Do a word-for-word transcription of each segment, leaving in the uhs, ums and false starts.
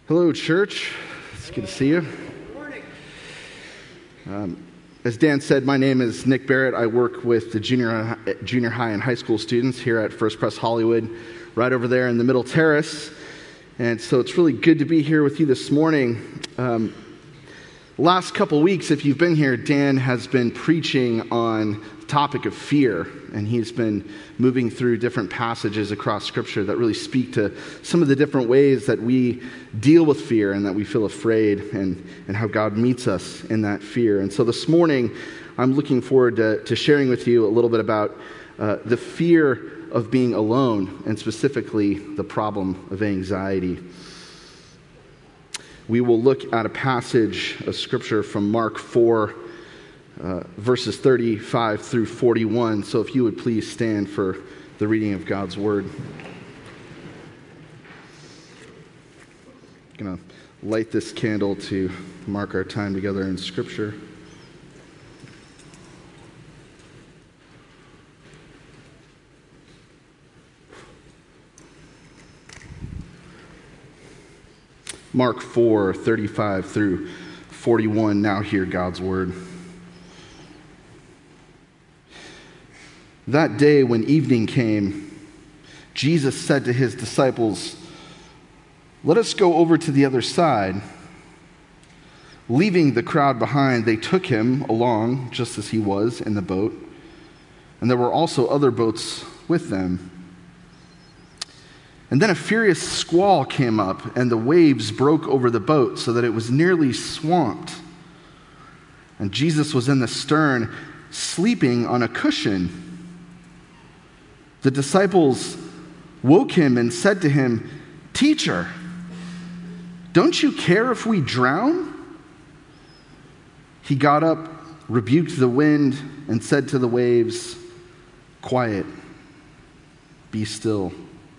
Hello, church. It's good to see you. Good morning. Um, as Dan said, my name is Nick Barrett. I work with the junior, junior high and high school students here at First Pres Hollywood, right over there in the middle terrace. And so it's really good to be here with you this morning. Um, last couple weeks, if you've been here, Dan has been preaching on the topic of fear, and he's been moving through different passages across Scripture that really speak to some of the different ways that we deal with fear and that we feel afraid, and, and how God meets us in that fear. And so this morning, I'm looking forward to, to sharing with you a little bit about uh, the fear of being alone, and specifically the problem of anxiety. We will look at a passage of Scripture from Mark four, uh, verses thirty-five through forty-one. So if you would please stand for the reading of God's Word. I'm going to light this candle to mark our time together in Scripture. Mark four, thirty-five through forty-one. Now hear God's Word. That day when evening came, Jesus said to his disciples, "Let us go over to the other side." Leaving the crowd behind, they took him along just as he was in the boat, and there were also other boats with them. And then a furious squall came up, and the waves broke over the boat so that it was nearly swamped. And Jesus was in the stern, sleeping on a cushion. The disciples woke him and said to him, "Teacher, don't you care if we drown?" He got up, rebuked the wind, and said to the waves, "Quiet, be still."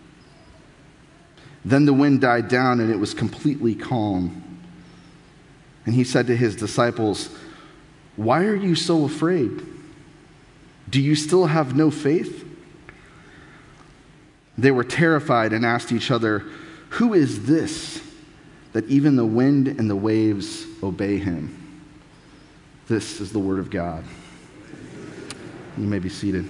Then the wind died down and it was completely calm. And he said to his disciples, "Why are you so afraid? Do you still have no faith?" They were terrified and asked each other, "Who is this that even the wind and the waves obey him?" This is the word of God. You may be seated.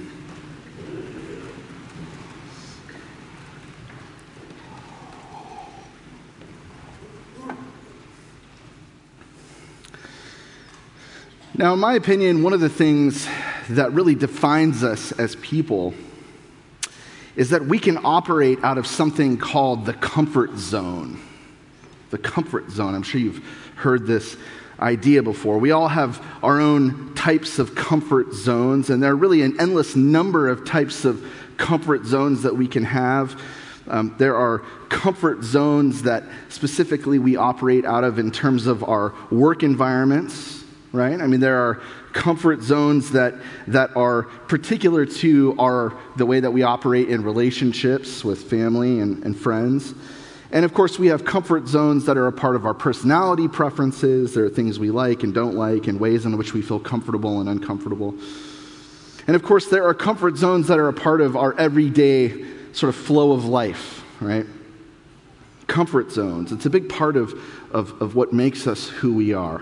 Now, in my opinion, one of the things that really defines us as people is that we can operate out of something called the comfort zone. The comfort zone. I'm sure you've heard this idea before. We all have our own types of comfort zones, and there are really an endless number of types of comfort zones that we can have. Um, there are comfort zones that specifically we operate out of in terms of our work environments. Right? I mean, there are comfort zones that that are particular to our the way that we operate in relationships with family and, and friends. And of course, we have comfort zones that are a part of our personality preferences. There are things we like and don't like, and ways in which we feel comfortable and uncomfortable. And of course, there are comfort zones that are a part of our everyday sort of flow of life, right? Comfort zones. It's a big part of, of, of what makes us who we are.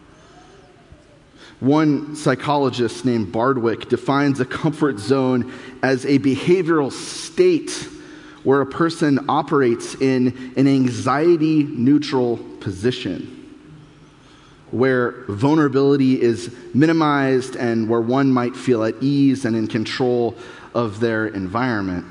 One psychologist named Bardwick defines a comfort zone as a behavioral state where a person operates in an anxiety-neutral position, where vulnerability is minimized and where one might feel at ease and in control of their environment.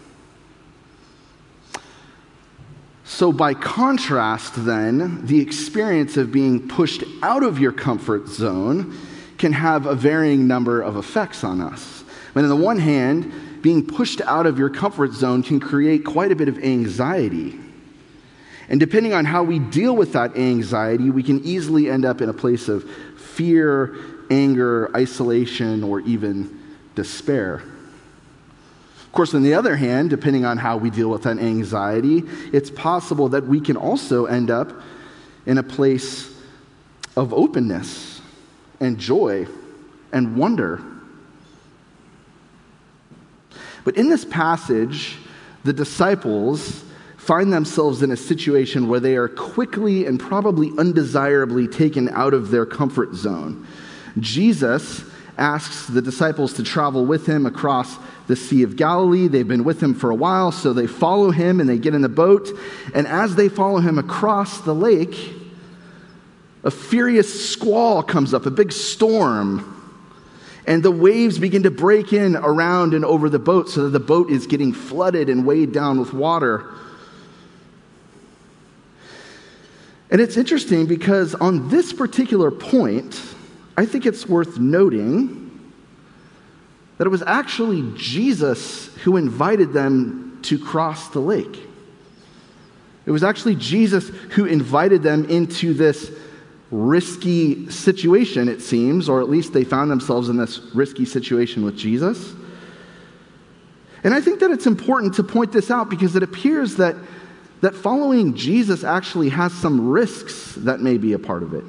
So by contrast, then, the experience of being pushed out of your comfort zone can have a varying number of effects on us. But on the one hand, being pushed out of your comfort zone can create quite a bit of anxiety. And depending on how we deal with that anxiety, we can easily end up in a place of fear, anger, isolation, or even despair. Of course, on the other hand, depending on how we deal with that anxiety, it's possible that we can also end up in a place of openness and joy and wonder. But in this passage, the disciples find themselves in a situation where they are quickly and probably undesirably taken out of their comfort zone. Jesus asks the disciples to travel with him across the Sea of Galilee. They've been with him for a while, so they follow him and they get in the boat. And as they follow him across the lake, a furious squall comes up, a big storm. And the waves begin to break in around and over the boat so that the boat is getting flooded and weighed down with water. And it's interesting because on this particular point, I think it's worth noting that it was actually Jesus who invited them to cross the lake. It was actually Jesus who invited them into this risky situation, it seems, or at least they found themselves in this risky situation with Jesus. And I think that it's important to point this out because it appears that, that following Jesus actually has some risks that may be a part of it.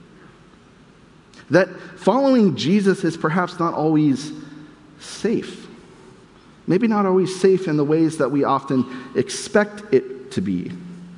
That following Jesus is perhaps not always safe. Maybe not always safe in the ways that we often expect it to be.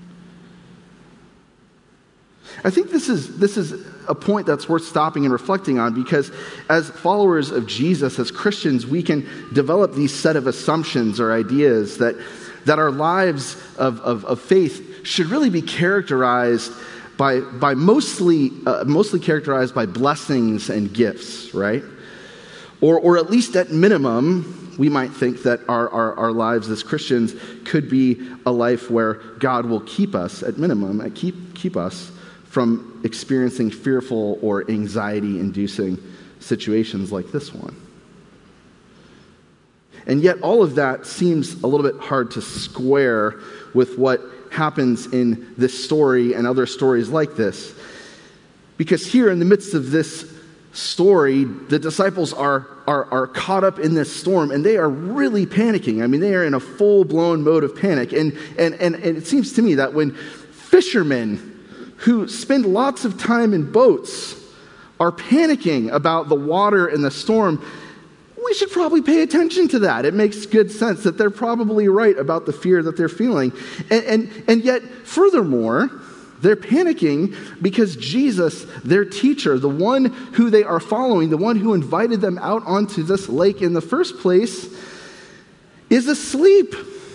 I think this is this is a point that's worth stopping and reflecting on because as followers of Jesus, as Christians, we can develop these set of assumptions or ideas that, that our lives of, of, of faith should really be characterized by, by mostly, uh, mostly characterized by blessings and gifts, right? Or, or at least at minimum, we might think that our, our, our lives as Christians could be a life where God will keep us, at minimum, at keep, keep us from experiencing fearful or anxiety-inducing situations like this one. And yet all of that seems a little bit hard to square with what happens in this story and other stories like this. Because here in the midst of this story, the disciples are, are, are caught up in this storm and they are really panicking. I mean, they are in a full-blown mode of panic. And, and, and, and it seems to me that when fishermen who spend lots of time in boats are panicking about the water and the storm, we should probably pay attention to that. It makes good sense that they're probably right about the fear that they're feeling. And, and, and yet, furthermore, they're panicking because Jesus, their teacher, the one who they are following, the one who invited them out onto this lake in the first place, is asleep.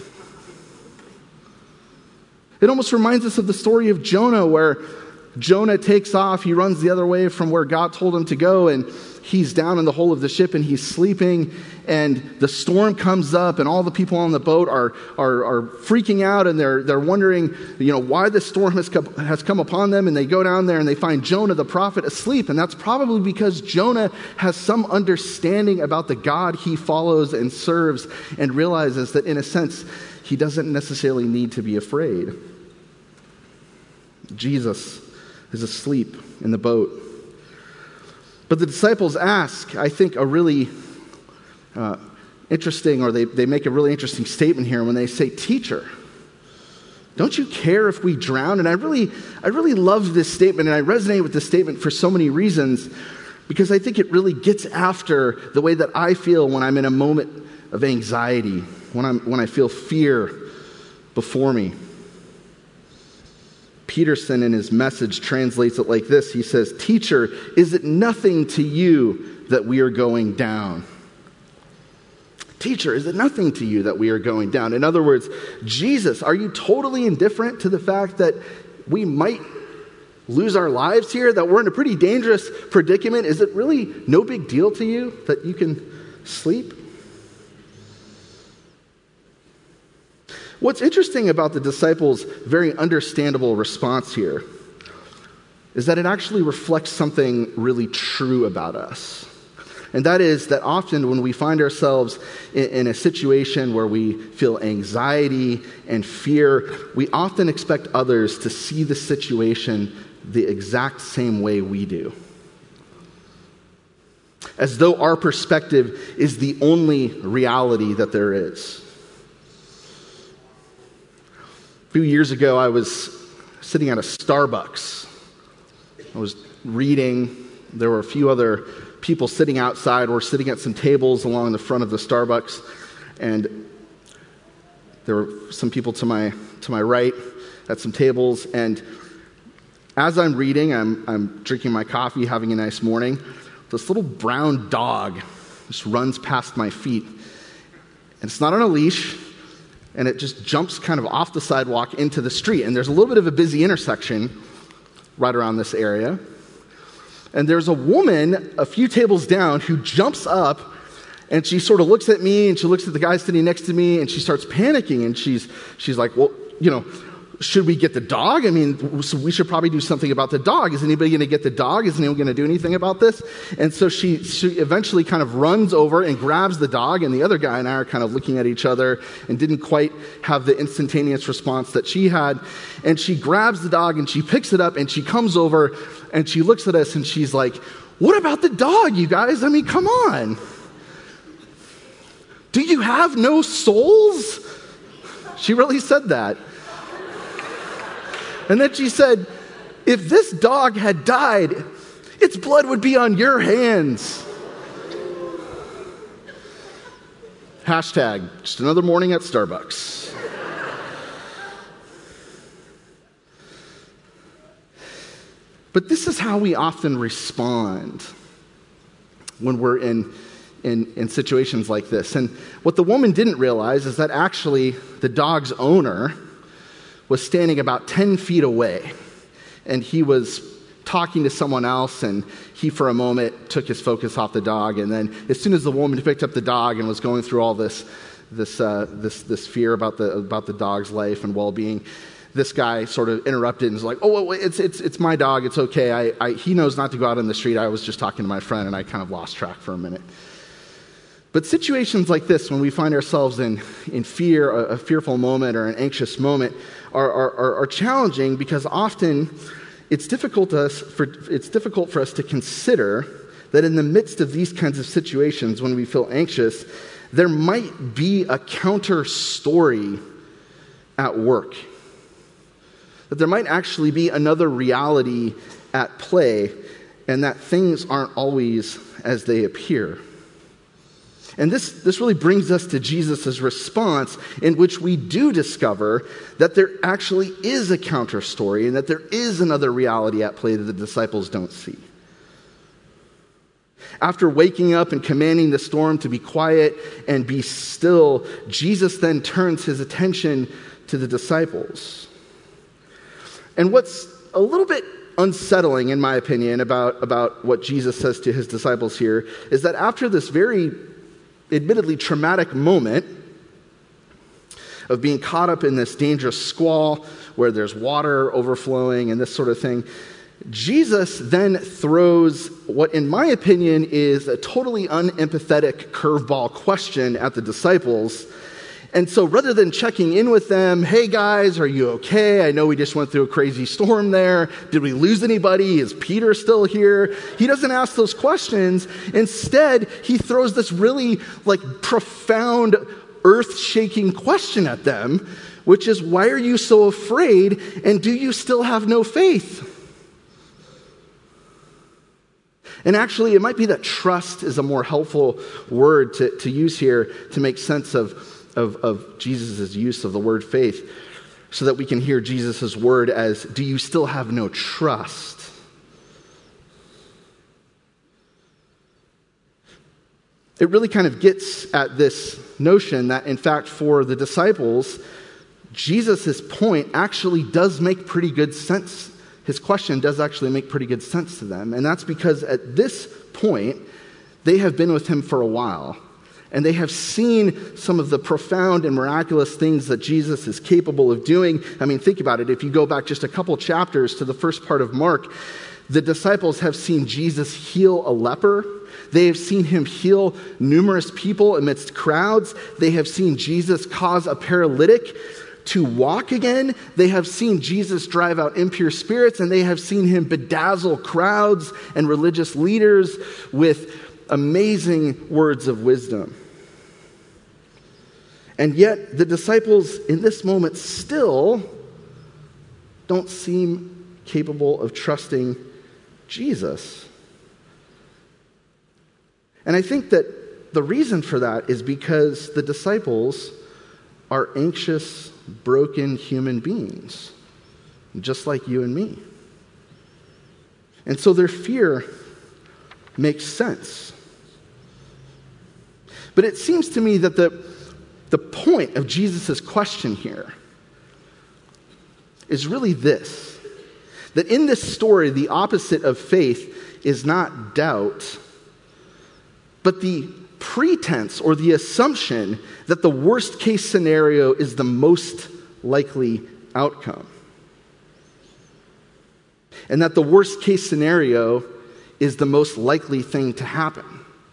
It almost reminds us of the story of Jonah, where Jonah takes off, he runs the other way from where God told him to go, and he's down in the hull of the ship and he's sleeping, and the storm comes up and all the people on the boat are are, are freaking out, and they're they're wondering, you know, why the storm has come, has come upon them, and they go down there and they find Jonah the prophet asleep, and that's probably because Jonah has some understanding about the God he follows and serves and realizes that in a sense he doesn't necessarily need to be afraid. Jesus is asleep in the boat. But the disciples ask, I think, a really uh, interesting, or they, they make a really interesting statement here when they say, "Teacher, don't you care if we drown?" And I really, I really love this statement, and I resonate with this statement for so many reasons, because I think it really gets after the way that I feel when I'm in a moment of anxiety, when I'm when I feel fear before me. Peterson, in his message, translates it like this. He says, "Teacher, is it nothing to you that we are going down?" Teacher, is it nothing to you that we are going down? In other words, Jesus, are you totally indifferent to the fact that we might lose our lives here, that we're in a pretty dangerous predicament? Is it really no big deal to you that you can sleep? What's interesting about the disciples' very understandable response here is that it actually reflects something really true about us. And that is that often when we find ourselves in, in a situation where we feel anxiety and fear, we often expect others to see the situation the exact same way we do. As though our perspective is the only reality that there is. A few years ago, I was sitting at a Starbucks. I was reading. There were a few other people sitting outside. We're sitting at some tables along the front of the Starbucks. And There were some people to my to my right at some tables, and as I'm reading, I'm I'm drinking my coffee, having a nice morning. This little brown dog just runs past my feet, and it's not on a leash, and it just jumps kind of off the sidewalk into the street. And there's a little bit of a busy intersection right around this area. And there's a woman a few tables down who jumps up, and she sort of looks at me, and she looks at the guy sitting next to me, and she starts panicking, and she's she's like, well, you know, should we get the dog? I mean, so we should probably do something about the dog. Is anybody going to get the dog? Is anyone going to do anything about this? And so she, she eventually kind of runs over and grabs the dog, and the other guy and I are kind of looking at each other and didn't quite have the instantaneous response that she had. And she grabs the dog, and she picks it up, and she comes over, and she looks at us, and she's like, what about the dog, you guys? I mean, come on. Do you have no souls? She really said that. And then she said, if this dog had died, its blood would be on your hands. Hashtag, just another morning at Starbucks. But this is how we often respond when we're in, in, in situations like this. And what the woman didn't realize is that actually the dog's owner was standing about ten feet away, and he was talking to someone else, and he for a moment took his focus off the dog, and then as soon as the woman picked up the dog and was going through all this this uh, this this fear about the about the dog's life and well-being, this guy sort of interrupted and was like, oh, it's it's it's my dog, it's okay, I, I he knows not to go out in the street, I was just talking to my friend, and I kind of lost track for a minute. But situations like this, when we find ourselves in, in fear, a, a fearful moment or an anxious moment, are, are, are challenging because often it's difficult, to us for, it's difficult for us to consider that in the midst of these kinds of situations, when we feel anxious, there might be a counter story at work. That there might actually be another reality at play, and that things aren't always as they appear. And this, this really brings us to Jesus' response, in which we do discover that there actually is a counter story and that there is another reality at play that the disciples don't see. After waking up and commanding the storm to be quiet and be still, Jesus then turns his attention to the disciples. And what's a little bit unsettling, in my opinion, about, about what Jesus says to his disciples here is that after this very admittedly traumatic moment of being caught up in this dangerous squall where there's water overflowing and this sort of thing, Jesus then throws what, in my opinion, is a totally unempathetic curveball question at the disciples. And so rather than checking in with them, hey guys, are you okay? I know we just went through a crazy storm there. Did we lose anybody? Is Peter still here? He doesn't ask those questions. Instead, he throws this really like profound, earth-shaking question at them, which is, why are you so afraid? And do you still have no faith? And actually, it might be that trust is a more helpful word to, to use here to make sense of Of, of Jesus' use of the word faith, so that we can hear Jesus' word as, do you still have no trust? It really kind of gets at this notion that, in fact, for the disciples, Jesus' point actually does make pretty good sense. His question does actually make pretty good sense to them. And that's because at this point, they have been with him for a while. And they have seen some of the profound and miraculous things that Jesus is capable of doing. I mean, think about it. If you go back just a couple chapters to the first part of Mark, the disciples have seen Jesus heal a leper. They have seen him heal numerous people amidst crowds. They have seen Jesus cause a paralytic to walk again. They have seen Jesus drive out impure spirits, and they have seen him bedazzle crowds and religious leaders with amazing words of wisdom. And yet, the disciples in this moment still don't seem capable of trusting Jesus. And I think that the reason for that is because the disciples are anxious, broken human beings, just like you and me. And so their fear makes sense. But it seems to me that the, the point of Jesus' question here is really this, that in this story, the opposite of faith is not doubt, but the pretense or the assumption that the worst case scenario is the most likely outcome. And that the worst case scenario is the most likely thing to happen.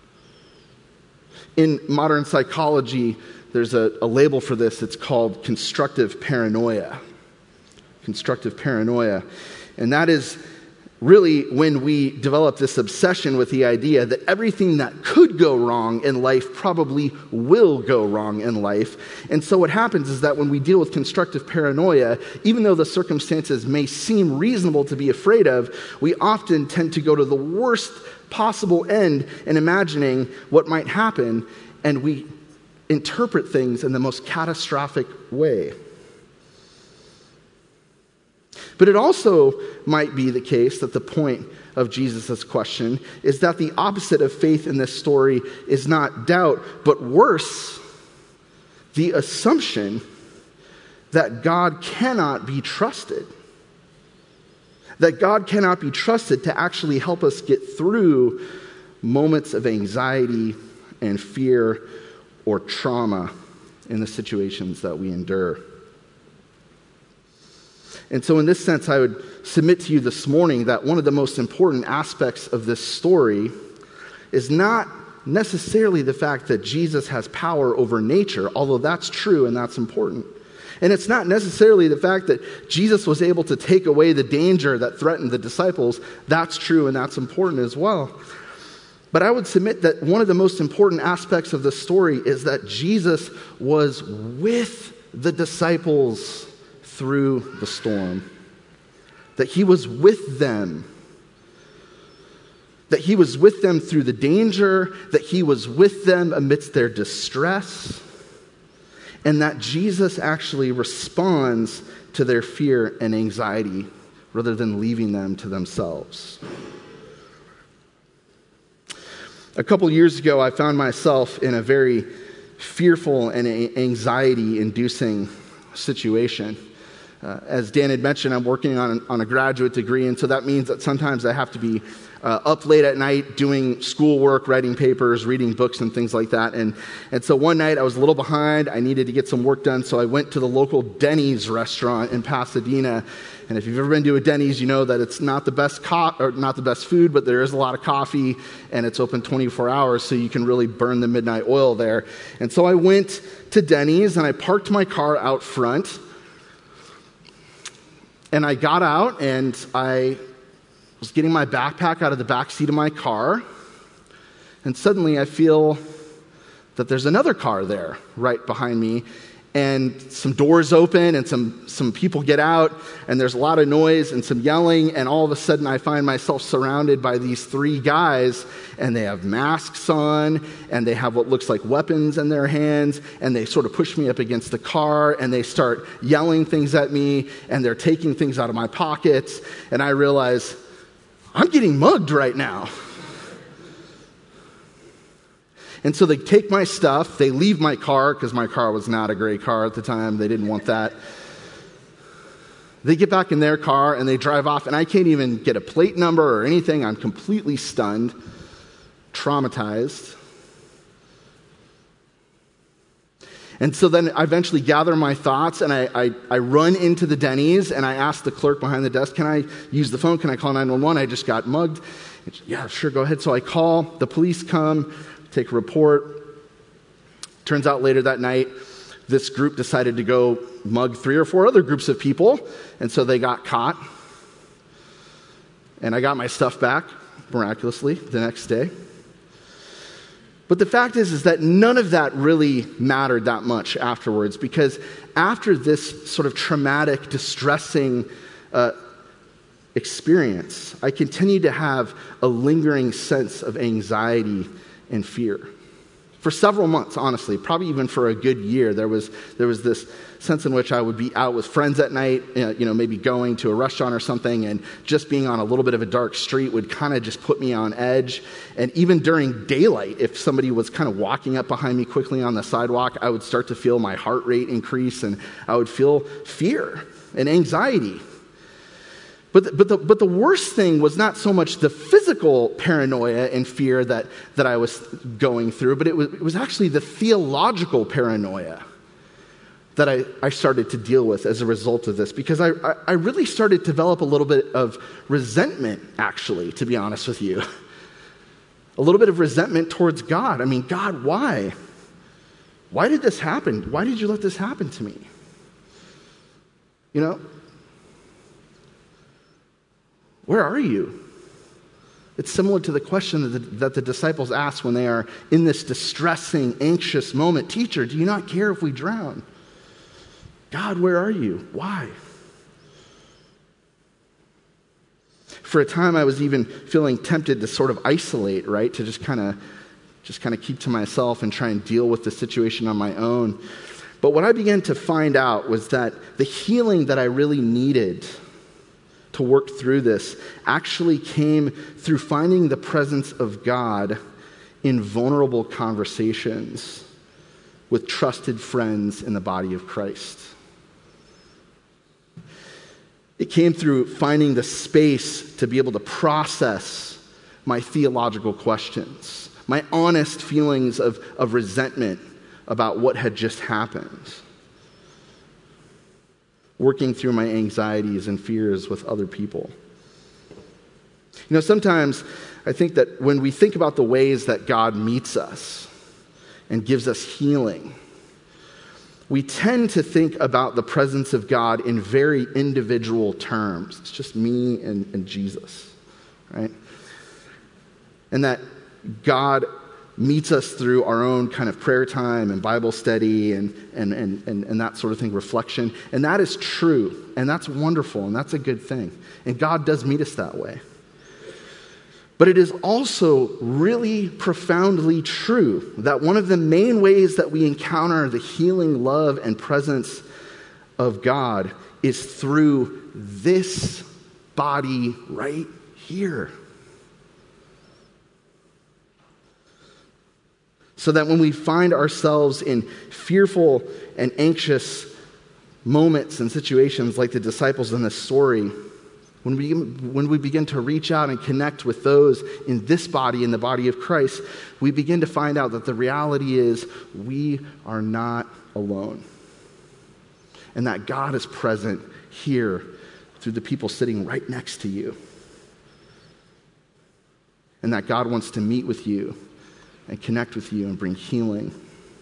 In modern psychology, there's a, a label for this. It's called constructive paranoia. Constructive paranoia. And that is really when we develop this obsession with the idea that everything that could go wrong in life probably will go wrong in life. And so what happens is that when we deal with constructive paranoia, even though the circumstances may seem reasonable to be afraid of, we often tend to go to the worst possible end in imagining what might happen, and we interpret things in the most catastrophic way. But it also might be the case that the point of Jesus' question is that the opposite of faith in this story is not doubt, but worse, the assumption that God cannot be trusted. That God cannot be trusted to actually help us get through moments of anxiety and fear or trauma in the situations that we endure. And so in this sense, I would submit to you this morning that one of the most important aspects of this story is not necessarily the fact that Jesus has power over nature, although that's true and that's important. And it's not necessarily the fact that Jesus was able to take away the danger that threatened the disciples. That's true and that's important as well. But I would submit that one of the most important aspects of the story is that Jesus was with the disciples through the storm, that he was with them, that he was with them through the danger, that he was with them amidst their distress, and that Jesus actually responds to their fear and anxiety rather than leaving them to themselves. A couple years ago, I found myself in a very fearful and anxiety-inducing situation. Uh, as Dan had mentioned, I'm working on, on a graduate degree, and so that means that sometimes I have to be uh, up late at night doing schoolwork, writing papers, reading books, and things like that. And, and so one night I was a little behind. I needed to get some work done, so I went to the local Denny's restaurant in Pasadena. And if you've ever been to a Denny's, you know that it's not the best co- or not the best food, but there is a lot of coffee, and it's open twenty-four hours, so you can really burn the midnight oil there. And so I went to Denny's, and I parked my car out front. And I got out, and I was getting my backpack out of the back seat of my car, and suddenly I feel that there's another car there right behind me, and some doors open, and some, some people get out, and there's a lot of noise and some yelling, and all of a sudden I find myself surrounded by these three guys, and they have masks on, and they have what looks like weapons in their hands, and they sort of push me up against the car, and they start yelling things at me, and they're taking things out of my pockets, and I realize, I'm getting mugged right now. And so they take my stuff, they leave my car, because my car was not a great car at the time, they didn't want that. They get back in their car and they drive off, and I can't even get a plate number or anything. I'm completely stunned, traumatized. And so then I eventually gather my thoughts, and I, I, I run into the Denny's, and I ask the clerk behind the desk, can I use the phone? Can I call nine one one? I just got mugged. Yeah, sure, go ahead. So I call, the police come, take a report. Turns out later that night, this group decided to go mug three or four other groups of people, and so they got caught. And I got my stuff back, miraculously, the next day. But the fact is, is that none of that really mattered that much afterwards, because after this sort of traumatic, distressing uh, experience, I continued to have a lingering sense of anxiety and fear. For several months, honestly, probably even for a good year, there was there was this sense in which I would be out with friends at night, you know, maybe going to a restaurant or something, and just being on a little bit of a dark street would kind of just put me on edge. And even during daylight, if somebody was kind of walking up behind me quickly on the sidewalk, I would start to feel my heart rate increase, and I would feel fear and anxiety. But the, but the, but the worst thing was not so much the physical paranoia and fear that, that I was going through, but it was, it was actually the theological paranoia that I, I started to deal with as a result of this, because I, I, I really started to develop a little bit of resentment, actually, to be honest with you. A little bit of resentment towards God. I mean, God, why? Why did this happen? Why did you let this happen to me? You know? Where are you? It's similar to the question that the, that the disciples ask when they are in this distressing, anxious moment. Teacher, do you not care if we drown? God, where are you? Why? For a time, I was even feeling tempted to sort of isolate, right? To just kind of just kind of keep to myself and try and deal with the situation on my own. But what I began to find out was that the healing that I really needed to work through this actually came through finding the presence of God in vulnerable conversations with trusted friends in the body of Christ. It came through finding the space to be able to process my theological questions, my honest feelings of, of resentment about what had just happened, working through my anxieties and fears with other people. You know, sometimes I think that when we think about the ways that God meets us and gives us healing, we tend to think about the presence of God in very individual terms. It's just me and, and Jesus, right? And that God meets us through our own kind of prayer time and Bible study and, and, and, and, and that sort of thing, reflection. And that is true, and that's wonderful, and that's a good thing. And God does meet us that way. But it is also really profoundly true that one of the main ways that we encounter the healing love and presence of God is through this body right here. So that when we find ourselves in fearful and anxious moments and situations like the disciples in this story, when we, when we begin to reach out and connect with those in this body, in the body of Christ, we begin to find out that the reality is we are not alone. And that God is present here through the people sitting right next to you. And that God wants to meet with you and connect with you and bring healing.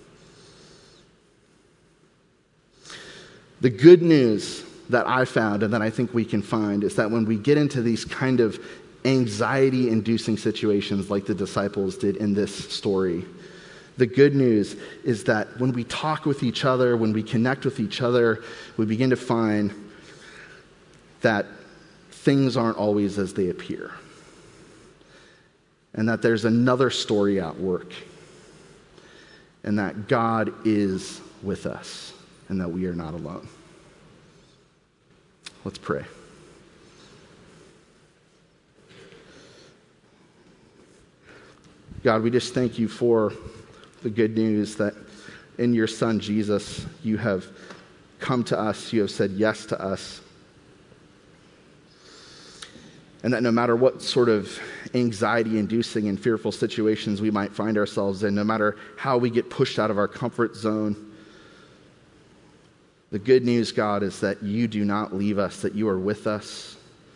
The good news that I found and that I think we can find is that when we get into these kind of anxiety-inducing situations like the disciples did in this story, the good news is that when we talk with each other, when we connect with each other, we begin to find that things aren't always as they appear. And that there's another story at work. And that God is with us and that we are not alone. Let's pray. God, we just thank you for the good news that in your Son, Jesus, you have come to us, you have said yes to us. And that no matter what sort of anxiety-inducing and fearful situations we might find ourselves in, no matter how we get pushed out of our comfort zone, the good news, God, is that you do not leave us, that you are with us,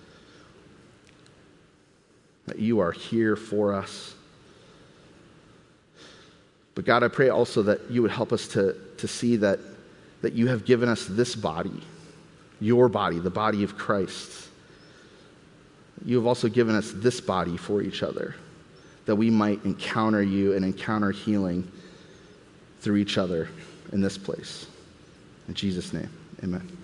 that you are here for us. But God, I pray also that you would help us to, to see that, that you have given us this body, your body, the body of Christ. You have also given us this body for each other, that we might encounter you and encounter healing through each other in this place. In Jesus' name, amen.